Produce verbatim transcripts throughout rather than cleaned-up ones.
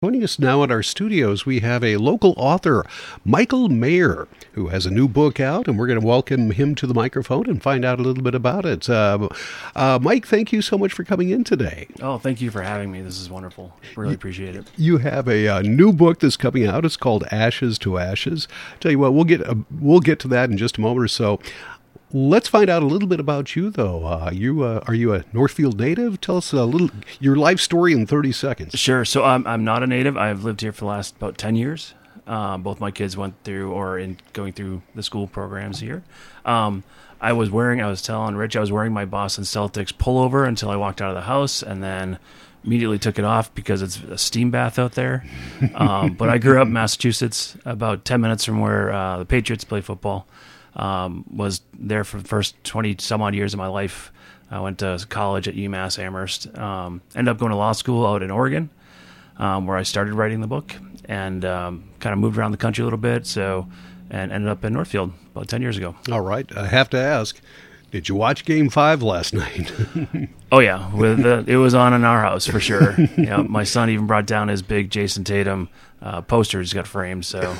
Joining us now in our studios, we have a local author, Michael Mayer, who has a new book out, and we're going to welcome him to the microphone and find out a little bit about it. Uh, uh, Mike, thank you so much for coming in today. Oh, thank you for having me. This is wonderful. Really appreciate it. You have a, uh new book that's coming out. It's called Ashes to Ashes. Tell you what, we'll get uh, we'll get to that in just a moment or so. Let's find out a little bit about you, though. Uh, you uh, are you a Northfield native? Tell us a little your life story in thirty seconds. Sure. So I'm I'm not a native. I've lived here for the last about ten years. Um, both my kids went through or in going through the school programs here. Um, I was wearing. I was telling Rich I was wearing my Boston Celtics pullover until I walked out of the house, and then immediately took it off because it's a steam bath out there. Um, but I grew up in Massachusetts, about ten minutes from where uh, the Patriots play football. Um, was there for the first twenty some odd years of my life. I went to college at UMass Amherst. Um, ended up going to law school out in Oregon, um, where I started writing the book, and um, kind of moved around the country a little bit. So, and ended up in Northfield about ten years ago. All right, I have to ask, did you watch Game Five last night? Oh yeah, with the, it was on in our house for sure. You know, my son even brought down his big Jason Tatum uh, poster. He's got framed, so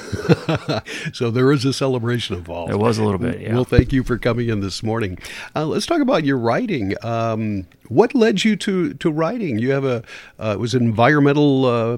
so there is a celebration involved. It was a little bit. Yeah. Well, thank you for coming in this morning. Uh, let's talk about your writing. Um, what led you to to writing? You have a uh, it was an environmental. Uh,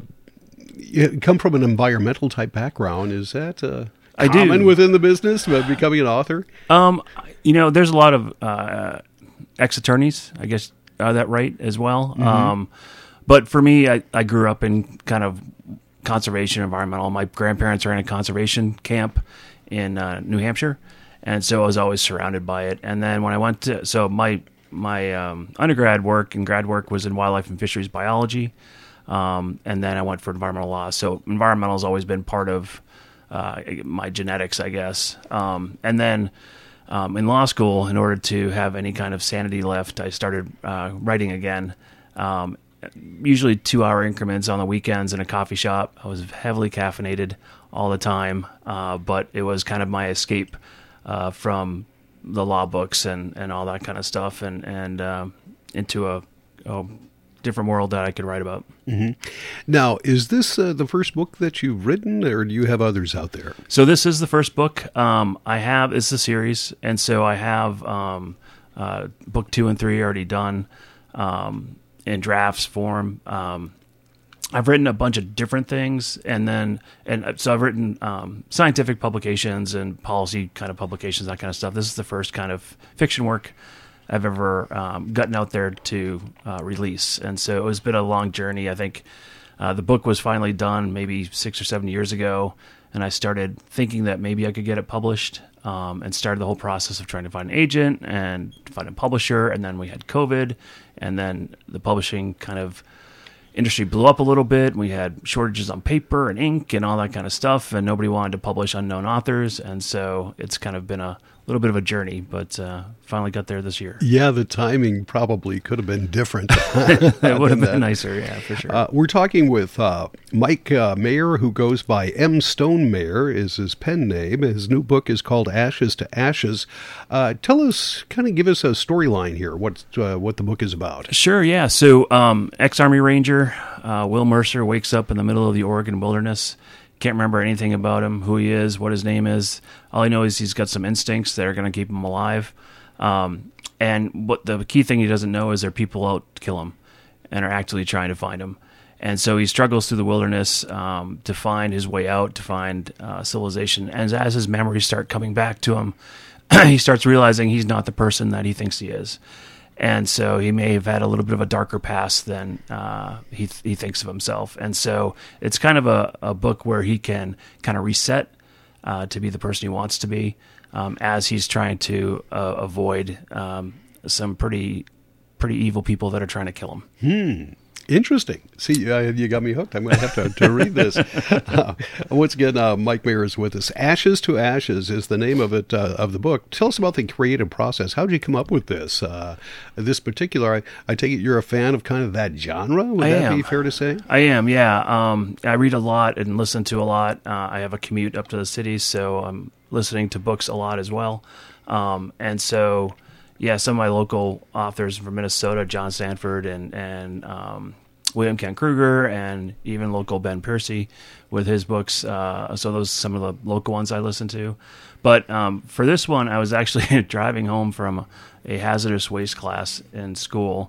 you come from an environmental type background. Is that uh, I common do. within the business of becoming an author? Um, you know, there's a lot of uh, ex-attorneys, I guess, uh, that write as well. Mm-hmm. Um, but for me, I, I grew up in kind of conservation environmental. My grandparents are in a conservation camp in uh, New Hampshire, and so I was always surrounded by it. And then when I went to, so my my um, undergrad work and grad work was in wildlife and fisheries biology, um, and then I went for environmental law. So environmental has always been part of uh, my genetics, I guess. Um, and then um, in law school, in order to have any kind of sanity left, I started uh, writing again. Um, usually two-hour increments on the weekends in a coffee shop. I was heavily caffeinated all the time, uh, but it was kind of my escape uh, from the law books and, and all that kind of stuff, and and uh, into a, a different world that I could write about. Mm-hmm. Now, is this uh, the first book that you've written, or do you have others out there? So this is the first book. Um, I have, it's a series, and so I have um, uh, book two and three already done. Um, in drafts form. Um, I've written a bunch of different things, and then, and so I've written um, scientific publications and policy kind of publications, that kind of stuff. This is the first kind of fiction work I've ever um, gotten out there to uh, release. And so it's been a long journey. I think uh, the book was finally done maybe six or seven years ago, and I started thinking that maybe I could get it published, um, and started the whole process of trying to find an agent and find a publisher. And then we had COVID, and then the publishing kind of industry blew up a little bit. We had shortages on paper and ink and all that kind of stuff, and nobody wanted to publish unknown authors. And so it's kind of been a little bit of a journey, but uh, finally got there this year. Yeah, the timing probably could have been different. It would have been that. nicer, yeah, for sure. Uh, we're talking with uh, Mike uh, Mayer, who goes by M. Stone Mayer, is his pen name. His new book is called Ashes to Ashes. Uh, tell us, kind of give us a storyline here, what, uh, what the book is about. Sure, yeah. So um, ex-Army Ranger uh, Will Mercer wakes up in the middle of the Oregon wilderness. Can't remember anything about him, who he is, what his name is. All I know is he's got some instincts that are going to keep him alive. Um, and what the key thing he doesn't know is there are people out to kill him and are actively trying to find him. And so he struggles through the wilderness um, to find his way out, to find uh, civilization. And as his memories start coming back to him, he starts realizing he's not the person that he thinks he is. And so he may have had a little bit of a darker past than uh, he th- he thinks of himself. And so it's kind of a, a book where he can kind of reset uh, to be the person he wants to be, um, as he's trying to uh, avoid um, some pretty pretty evil people that are trying to kill him. Hmm. Interesting. See, uh, you got me hooked. I'm going to have to, to read this. Uh, once again, uh, Mike Mayer is with us. Ashes to Ashes is the name of it, uh, of the book. Tell us about the creative process. How did you come up with this? Uh, this particular, I, I take it you're a fan of kind of that genre? Would I that am. be fair to say? I am, yeah. Um, I read a lot and listen to a lot. Uh, I have a commute up to the city, so I'm listening to books a lot as well. Um, and so... Yeah, some of my local authors from Minnesota, John Sanford and and um, William Kent Kruger and even local Ben Piercy with his books. Uh, so those are some of the local ones I listen to. But um, for this one, I was actually driving home from a hazardous waste class in school.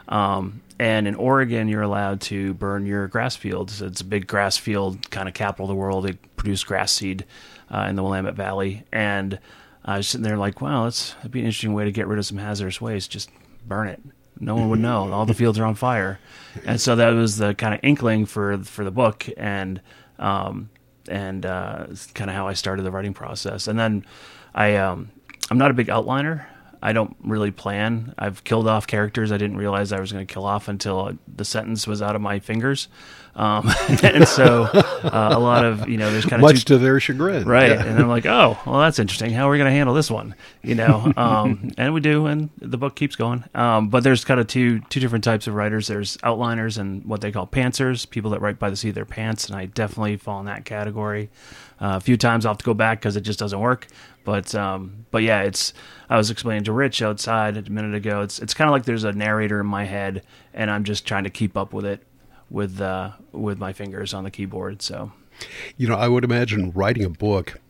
Um, and in Oregon, you're allowed to burn your grass fields. It's a big grass field, kind of capital of the world. They produce grass seed uh, in the Willamette Valley. And I was sitting there like, wow, that's, that'd be an interesting way to get rid of some hazardous waste. Just burn it. No one would know. All the fields are on fire. And so that was the kind of inkling for for the book, and um, and uh, kind of how I started the writing process. And then I um, I'm not a big outliner. I don't really plan. I've killed off characters I didn't realize I was going to kill off until the sentence was out of my fingers. Um, and so uh, a lot of, you know, there's kind of much two, to their chagrin. Right. Yeah. And I'm like, oh, well, that's interesting. How are we going to handle this one? You know, um, and we do, and the book keeps going. Um, but there's kind of two two different types of writers. There's outliners and what they call pantsers, people that write by the seat of their pants, and I definitely fall in that category. Uh, a few times I'll have to go back because it just doesn't work. But um, but yeah, it's. I was explaining to Rich outside a minute ago. It's it's kind of like there's a narrator in my head, and I'm just trying to keep up with it with uh, with my fingers on the keyboard. So, you know, I would imagine writing a book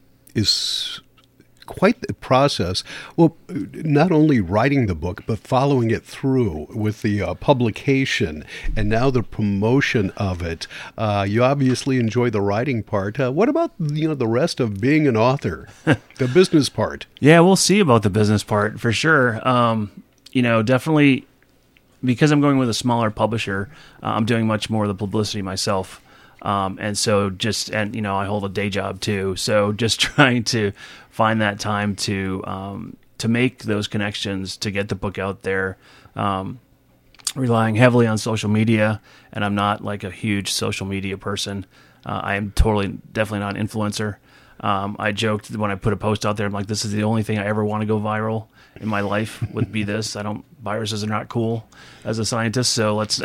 is quite the process. Well, not only writing the book, but following it through with the uh, publication and now the promotion of it. Uh, you obviously enjoy the writing part. Uh, what about, you know, the rest of being an author, the business part? Yeah, we'll see about the business part for sure. Um, you know, definitely because I'm going with a smaller publisher, uh, I'm doing much more of the publicity myself. Um, and so just, and, you know, I hold a day job too. So just trying to find that time to, um, to make those connections, to get the book out there, um, relying heavily on social media. And I'm not like a huge social media person. Uh, I am totally, definitely not an influencer. Um, I joked when I put a post out there, I'm like, this is the only thing I ever want to go viral in my life would be this. I don't, viruses are not cool as a scientist, so let's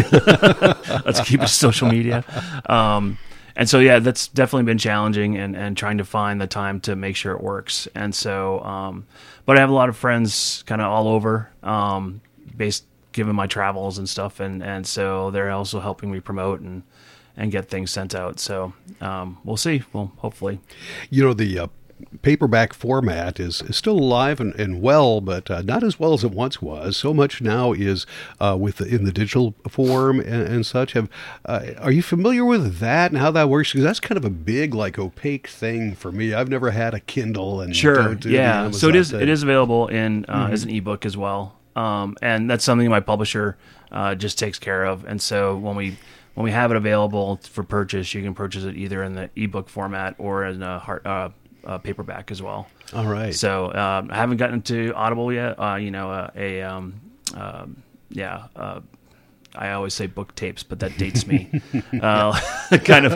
let's keep it social media. Um, and so, yeah, that's definitely been challenging, and, and trying to find the time to make sure it works. And so, um, but I have a lot of friends kind of all over, um, based given my travels and stuff, and, and so they're also helping me promote and and get things sent out. So um, we'll see. Well, hopefully. You know, the uh, paperback format is, is still alive and, and well, but uh, not as well as it once was. So much now is uh, with the, in the digital form and, and such. Have uh, are you familiar with that and how that works? Because that's kind of a big, like, opaque thing for me. I've never had a Kindle. And sure, do yeah. So it is thing. It is available in uh, mm-hmm. as an ebook as well, um, and that's something my publisher uh, just takes care of. And so when we When we have it available for purchase, you can purchase it either in the ebook format or in a hard, uh, uh, paperback as well. All right. So um, I haven't gotten to Audible yet. Uh, you know, uh, a um, uh, yeah. Uh, I always say book tapes, but that dates me. uh, kind of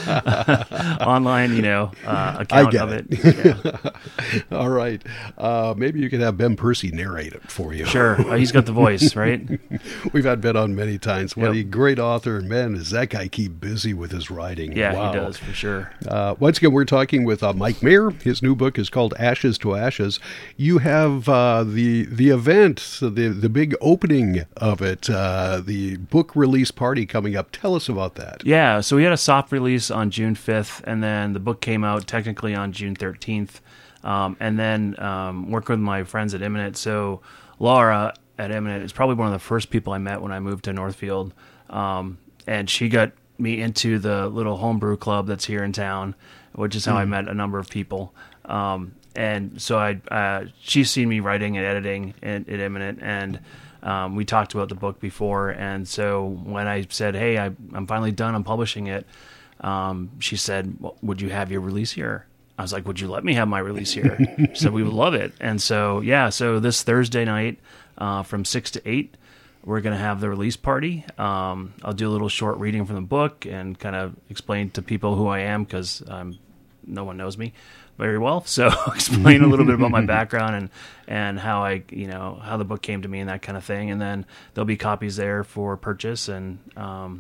uh, online, you know, uh, account I get of it. it. Yeah. All right. Uh, maybe you could have Ben Piercy narrate it for you. Sure. Uh, he's got the voice, right? We've had Ben on many times. What Yep. a great author. And man, does that guy keep busy with his writing. Yeah, wow. he does, for sure. Uh, once again, we're talking with uh, Mike Mayer. His new book is called Ashes to Ashes. You have uh, the the event, the, the big opening of it, uh, the book release party coming up. Tell us about that. Yeah, so we had a soft release on June fifth, and then the book came out technically on June thirteenth. Um, and then um, work with my friends at Imminent. So Laura at Imminent is probably one of the first people I met when I moved to Northfield. Um, and she got me into the little homebrew club that's here in town, which is how mm. I met a number of people. Um, and so I, uh, she's seen me writing and editing at, at Imminent, and Um, we talked about the book before, and so when I said, hey, I, I'm finally done, I'm publishing it, um, she said, well, would you have your release here? I was like, would you let me have my release here? She said, we would love it. And so, yeah, so this Thursday night uh, from six to eight, we're going to have the release party. Um, I'll do a little short reading from the book and kind of explain to people who I am, because um, no one knows me very well. So explain a little bit about my background and, and how I, you know, how the book came to me and that kind of thing. And then there'll be copies there for purchase. And, um,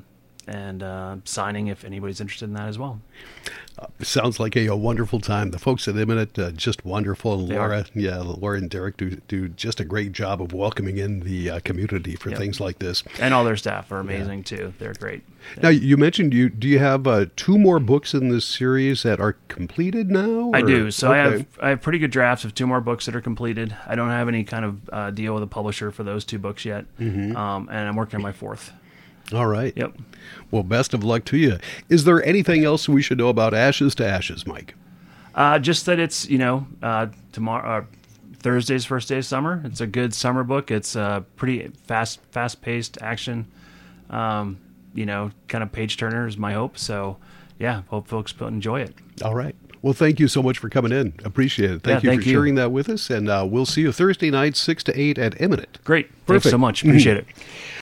and uh, signing if anybody's interested in that as well. Uh, sounds like a, a wonderful time. The folks at Imminent, uh, just wonderful. And They Laura, are. yeah, Laura and Derek do do just a great job of welcoming in the uh, community for Yep. things like this. And all their staff are amazing too. They're great. Now, you mentioned you do you have uh, two more books in this series that are completed now? I or- do. So I Okay. have I have pretty good drafts of two more books that are completed. I don't have any kind of uh, deal with a publisher for those two books yet, Mm-hmm. um, and I'm working on my fourth. All right. Yep. Well, best of luck to you. Is there anything else we should know about Ashes to Ashes, Mike? Uh, just that it's you know uh, tomorrow. Uh, Thursday's first day of summer. It's a good summer book. It's uh, pretty fast, fast-paced action. Um, you know, kind of page turner is my hope. So, yeah, hope folks enjoy it. All right. Well, thank you so much for coming in. Appreciate it. Thank Yeah, you thank for you. sharing that with us. And uh, we'll see you Thursday night, six to eight at Imminent. Great. Thanks Perfect. so much. Appreciate it.